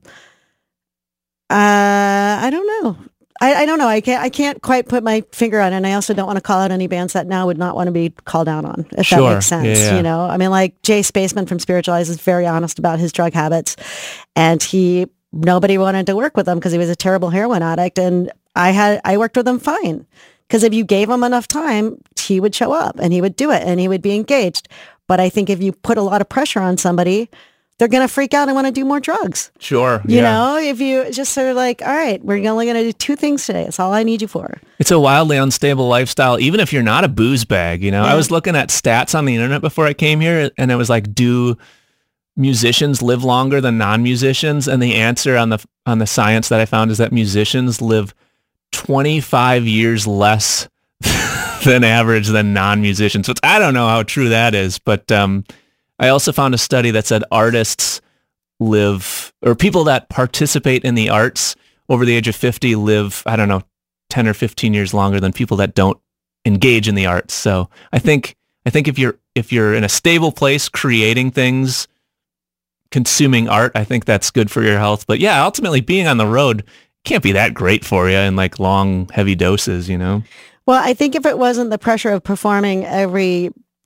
S1: uh, I don't know. I, I don't know. I can't. I can't quite put my finger on it. And I also don't want to call out any bands that now would not want to be called out on. If
S2: Sure.
S1: that makes sense.
S2: Yeah, yeah.
S1: You know. I mean, like Jay Spaceman from Spiritualize is very honest about his drug habits, and he nobody wanted to work with him because he was a terrible heroin addict. And I had I worked with him fine because if you gave him enough time, he would show up and he would do it and he would be engaged. But I think if you put a lot of pressure on somebody, they're going to freak out and want to do more drugs.
S2: Sure.
S1: You
S2: yeah.
S1: know, if you just sort of like, all right, we're only going to do two things today. That's all I need you for.
S2: It's a wildly unstable lifestyle, even if you're not a booze bag. You know,
S1: Yeah.
S2: I was looking at stats on the internet before I came here, and it was like, do musicians live longer than non-musicians? And the answer on the on the science that I found is that musicians live twenty-five years less than average than non-musicians. Which I don't know how true that is, but um, I also found a study that said artists live, or people that participate in the arts over the age of fifty live, I don't know, ten or fifteen years longer than people that don't engage in the arts. So I think I think if you're if you're in a stable place creating things, consuming art, I think that's good for your health. But yeah, ultimately being on the road can't be that great for you in like long, heavy doses, you know?
S1: Well, I think if it wasn't the pressure of performing every,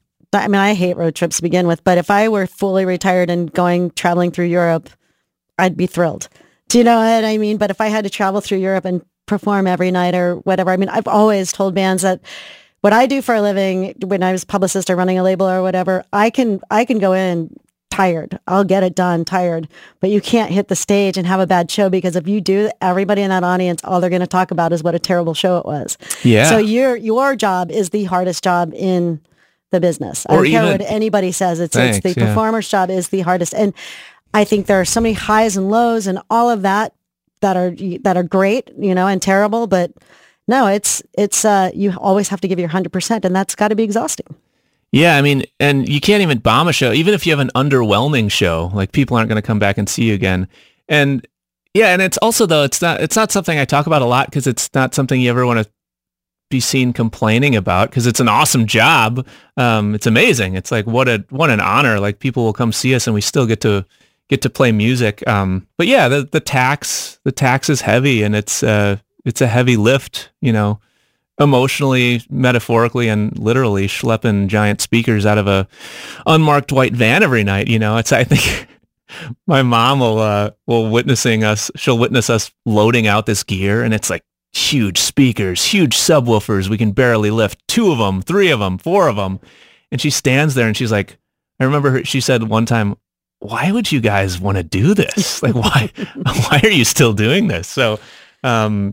S1: I mean, I hate road trips to begin with, but if I were fully retired and going, traveling through Europe, I'd be thrilled. Do you know what I mean? But if I had to travel through Europe and perform every night or whatever, I mean, I've always told bands that what I do for a living, when I was publicist or running a label or whatever, I can, I can go in tired. I'll get it done tired, but you can't hit the stage and have a bad show, because if you do, everybody in that audience, all they're going to talk about is what a terrible show it was.
S2: Yeah.
S1: So your, your job is the hardest job in the business. I
S2: Or
S1: don't care
S2: even-
S1: what anybody says. It's,
S2: Thanks,
S1: it's the
S2: yeah.
S1: performer's job is the hardest. And I think there are so many highs and lows and all of that that are, that are great, you know, and terrible, but no, it's, it's, uh, you always have to give your hundred percent, and that's got to be exhausting.
S2: Yeah, I mean, and you can't even bomb a show, even if you have an underwhelming show, like people aren't going to come back and see you again. And yeah, and it's also though, it's not, it's not something I talk about a lot because it's not something you ever want to be seen complaining about, because it's an awesome job. Um, it's amazing. It's like, what a, what an honor. Like people will come see us and we still get to, get to play music. Um, but yeah, the, the tax, the tax is heavy, and it's, uh, it's a heavy lift, you know, emotionally, metaphorically, and literally schlepping giant speakers out of a unmarked white van every night. You know, it's, I think my mom will, uh, will witnessing us, she'll witness us loading out this gear, and it's like huge speakers, huge subwoofers. We can barely lift two of them, three of them, four of them. And she stands there and she's like, I remember her, she said one time, why would you guys want to do this? Like, why, why are you still doing this? So, um,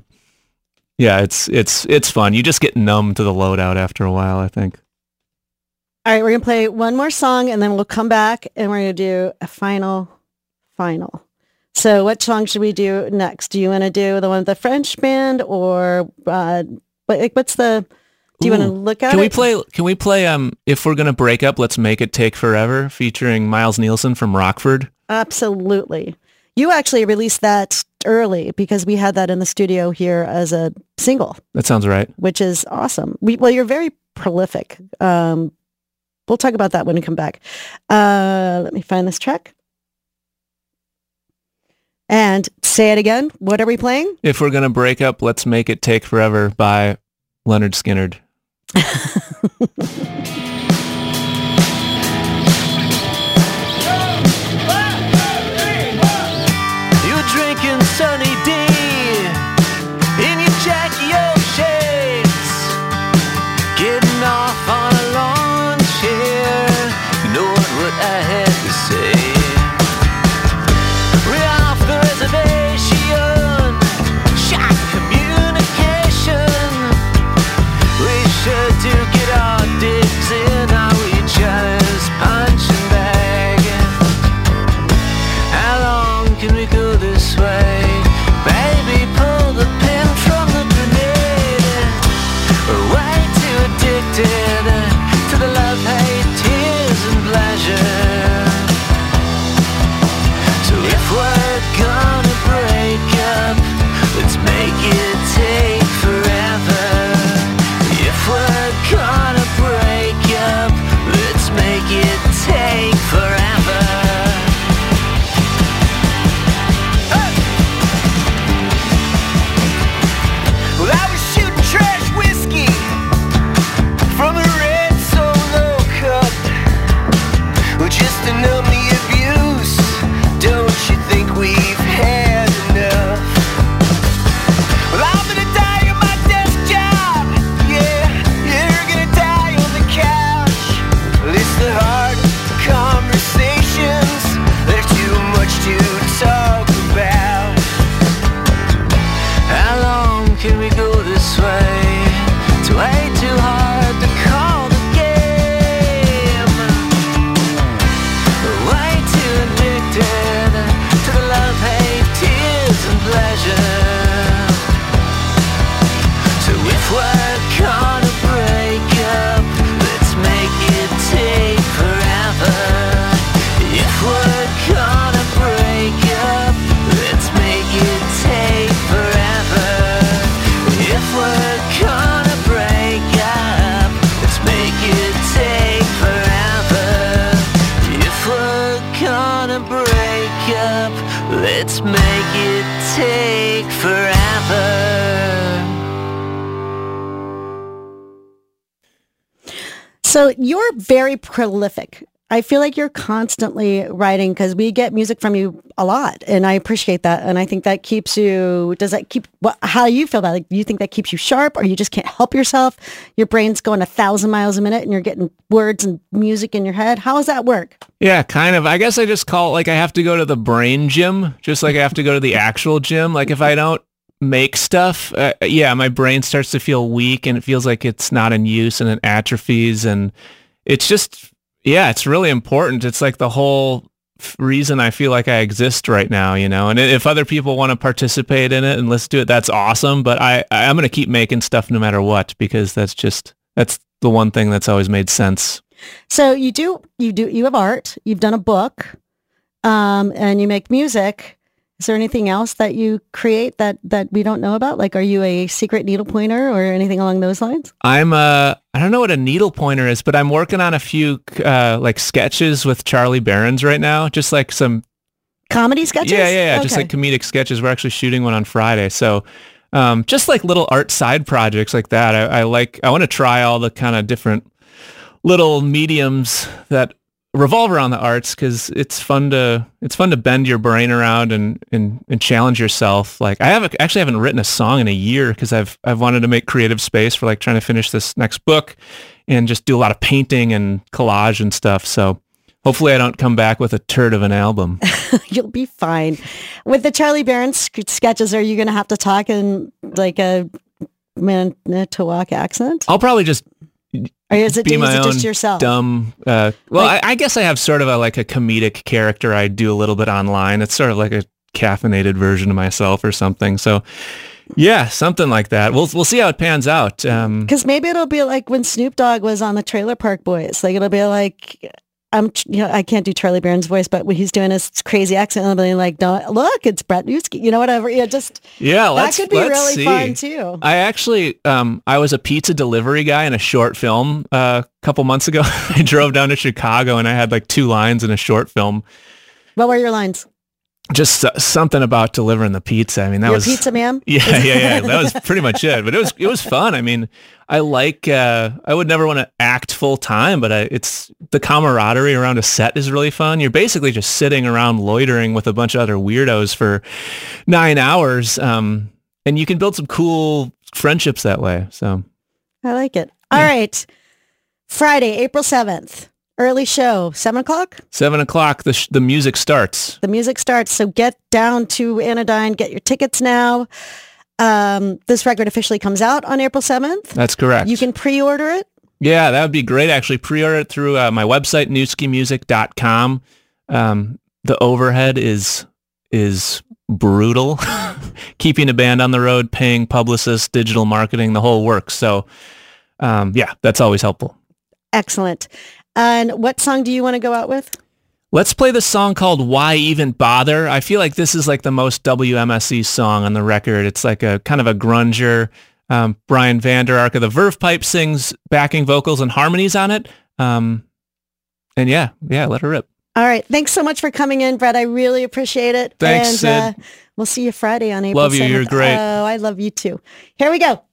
S2: yeah, it's it's it's fun. You just get numb to the loadout after a while, I think.
S1: All right, we're going to play one more song, and then we'll come back, and we're going to do a final, final. So what song should we do next? Do you want to do the one with the French band, or uh, what, like, what's the, do you want to
S2: Ooh.
S1: look at
S2: Can
S1: it?
S2: we play, can we play, um, If We're Gonna Break Up, Let's Make It Take Forever, featuring Miles Nielsen from Rockford?
S1: Absolutely. You actually released that early because we had that in the studio here as a single,
S2: That sounds right.
S1: which is awesome. We, well, you're very prolific. Um, we'll talk about that when we come back. Uh, let me find this track. And say it again. What are we playing?
S2: If We're Gonna Break Up, Let's Make It Take Forever by Leonard Skinnard.
S3: You're drinking sunny day in your Jackie O shades, getting off on a lawn chair. You know what, what I had to say? We're off the reservation, shot communication. We sure do get our digs in. wanna break up, let's make it take forever.
S1: So you're very prolific. I feel like you're constantly writing because we get music from you a lot, and I appreciate that. And I think that keeps you. Does that keep? What? How do you feel about it? Like, do you think that keeps you sharp, or you just can't help yourself? Your brain's going a thousand miles a minute, and you're getting words and music in your head. How does that work?
S2: Yeah, kind of. I guess I just call it like I have to go to the brain gym, just like I have to go to the actual gym. Like if I don't make stuff, uh, yeah, my brain starts to feel weak, and it feels like it's not in use, and it atrophies, and it's just. Yeah, it's really important. It's like the whole f- reason I feel like I exist right now, you know, and if other people want to participate in it and let's do it, that's awesome. But I, I'm going to keep making stuff no matter what, because that's just, that's the one thing that's always made sense.
S1: So you do, you do, you have art, you've done a book, um, and you make music. Is there anything else that you create that, that we don't know about? Like, are you a secret needle pointer or anything along those lines?
S2: I'm uh I don't know what a needle pointer is, but I'm working on a few uh, like sketches with Charlie Berens right now. Just like some
S1: comedy sketches.
S2: Yeah, yeah, yeah.
S1: Okay.
S2: Just like comedic sketches. We're actually shooting one on Friday, so um, just like little art side projects like that. I, I like. I want to try all the kind of different little mediums that revolve around the arts, because it's fun to it's fun to bend your brain around and, and, and challenge yourself. Like I have a, actually haven't written a song in a year because I've I've wanted to make creative space for like trying to finish this next book and just do a lot of painting and collage and stuff. So hopefully I don't come back with a turd of an album.
S1: You'll be fine. With the Charlie Berens sk- sketches, are you going to have to talk in like a Manitowoc accent?
S2: I'll probably just
S1: Or is it,
S2: be
S1: is
S2: my
S1: it
S2: own
S1: just yourself?
S2: dumb. Uh, well,
S1: Like-
S2: I, I guess I have sort of a like a comedic character I do a little bit online. It's sort of like a caffeinated version of myself or something. So, yeah, something like that. We'll we'll see how it pans out. Um,
S1: Because maybe it'll be like when Snoop Dogg was on the Trailer Park Boys. Like it'll be like, I'm, you know, I can't do Charlie Berens' voice, but when he's doing his crazy accent, I'll be like, don't look, it's Brett Newski, you know, whatever. Yeah, just
S2: yeah,
S1: that
S2: let's
S1: could be
S2: let's
S1: really
S2: see.
S1: fun too.
S2: I actually, um, I was a pizza delivery guy in a short film uh, a couple months ago. I drove down to Chicago and I had like two lines in a short film.
S1: What were your lines?
S2: Just uh, something about delivering the pizza. I mean, that
S1: Your
S2: was
S1: pizza man?
S2: Yeah, yeah, yeah. That was pretty much it. But it was it was fun. I mean, I like. Uh, I would never want to act full time, but I, it's the camaraderie around a set is really fun. You're basically just sitting around loitering with a bunch of other weirdos for nine hours, um, and you can build some cool friendships that way. So
S1: I like it. All right. Friday, April seventh. Early show, seven o'clock?
S2: seven o'clock, the sh- the music starts.
S1: The music starts. So get down to Anodyne, get your tickets now. Um, this record officially comes out on April seventh.
S2: That's correct.
S1: You can pre-order it.
S2: Yeah, that would be great. Actually, pre-order it through uh, my website, newski music dot com. Um, the overhead is is brutal. Keeping a band on the road, paying publicists, digital marketing, the whole works. So, um, yeah, that's always helpful.
S1: Excellent. And what song do you want to go out with?
S2: Let's play the song called Why Even Bother. I feel like this is like the most W M S E song on the record. It's like a kind of a grunger. Um, Brian Vander Ark of the Verve Pipe sings backing vocals and harmonies on it. Um, and yeah, yeah, let her rip.
S1: All right. Thanks so much for coming in, Brett. I really appreciate it.
S2: Thanks,
S1: and,
S2: Sid.
S1: Uh, we'll see you Friday on April
S2: Love you.
S1: seventh.
S2: You're great.
S1: Oh, I love you too. Here we go.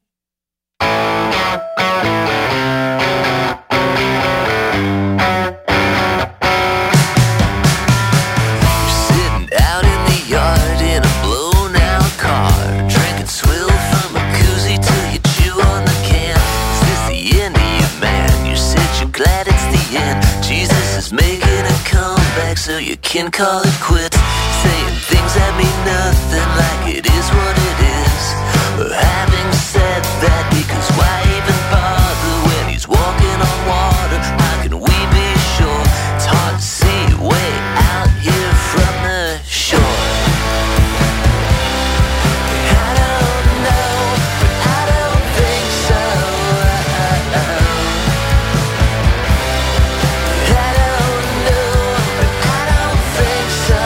S3: Sitting out in the yard in a blown out car, drinking swill from a koozie till you chew on the can. Is this the end of you, man? You said you're glad it's the end. Jesus is making a comeback so you can call it quits. Saying things that mean nothing like it is what it is. But having said that, because why even bother when he's walking on water? How can we be sure? It's hard to see way out here from the shore. I don't know, but I don't think so. I don't know, but I don't think so.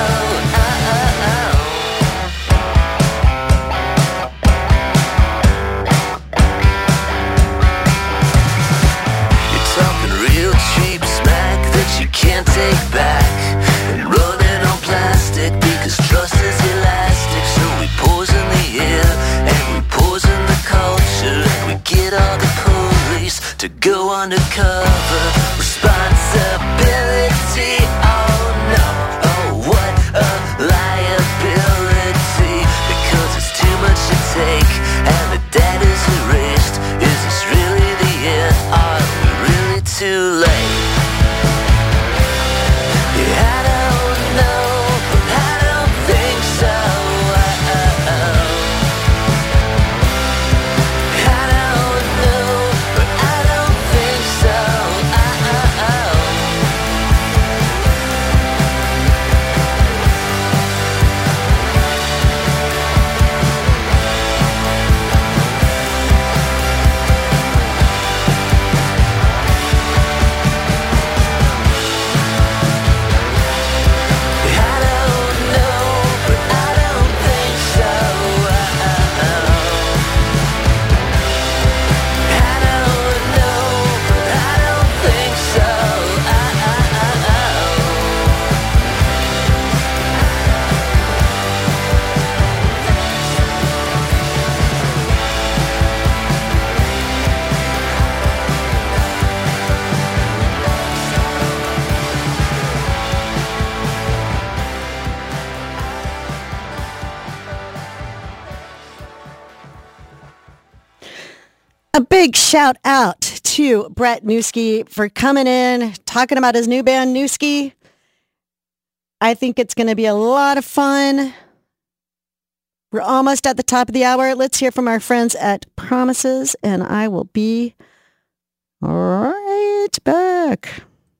S1: A big shout out to Brett Newski for coming in, talking about his new band, Newski. I think it's going to be a lot of fun. We're almost at the top of the hour. Let's hear from our friends at Promises, and I will be right back.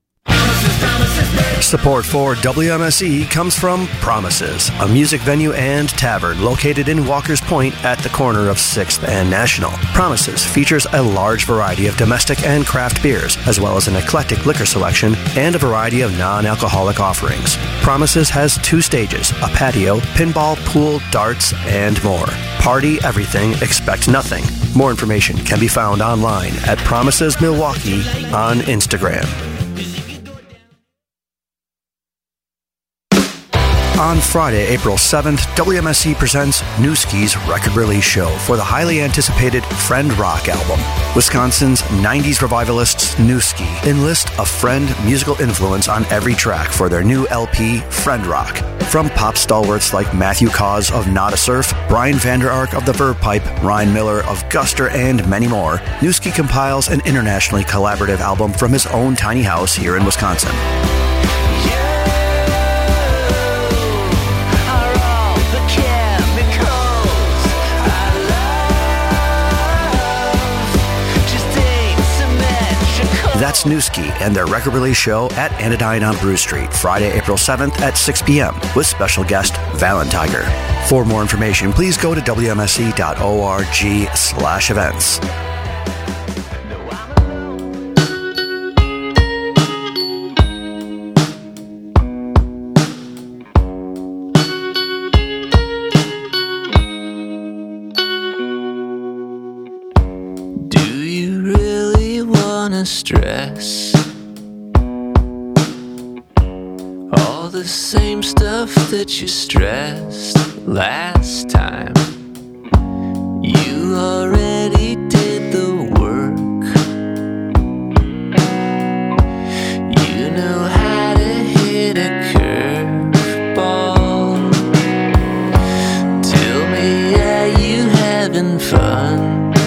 S6: Support for W M S E comes from Promises, a music venue and tavern located in Walker's Point at the corner of sixth and National. Promises features a large variety of domestic and craft beers, as well as an eclectic liquor selection and a variety of non-alcoholic offerings. Promises has two stages, a patio, pinball, pool, darts, and more. Party everything, expect nothing. More information can be found online at Promises Milwaukee on Instagram. On Friday, April seventh, W M S E presents Newski's record release show for the highly anticipated Friend Rock album. Wisconsin's nineties revivalists Newski enlist a Friend musical influence on every track for their new L P, Friend Rock. From pop stalwarts like Matthew Caws of Not a Surf, Brian Vander Ark of the Verve Pipe, Ryan Miller of Guster, and many more, Newski compiles an internationally collaborative album from his own tiny house here in Wisconsin. That's Newski and their record release show at Anodyne on Brew Street, Friday, April seventh at six p.m. with special guest Valentiger. For more information, please go to W M S E dot org slash events.
S3: Stress all the same stuff that you stressed last time. You already did the work. You know how to hit a curveball. Tell me, are you having fun?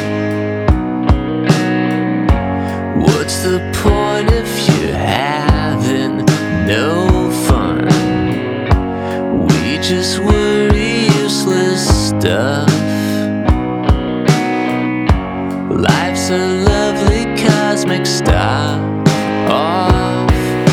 S3: What's the point if you're having no fun? We just worry useless stuff. Life's a lovely cosmic stop off.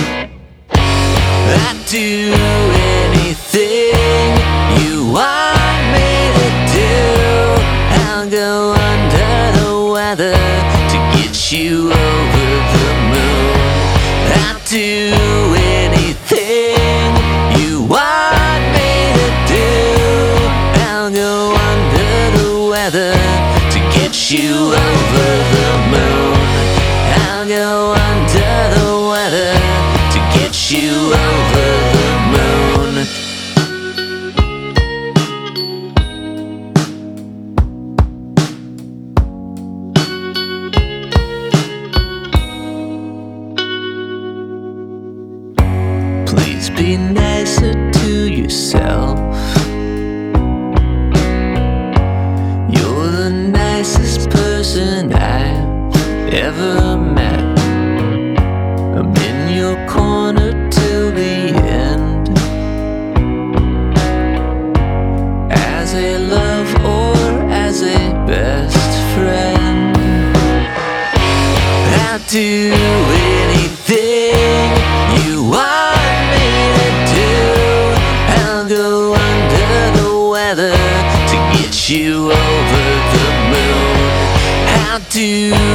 S3: I'd do anything you want me to do. I'll go under the weather to get you over the moon. I'll do anything you want me to do. I'll go under the weather to get you over the moon. I'll go under the weather to get you over the moon. Be nicer to yourself. You're the nicest person I've ever met. I'm in your corner till the end. As a love or as a best friend, I'll do anything you want. To get you over the moon, I'll do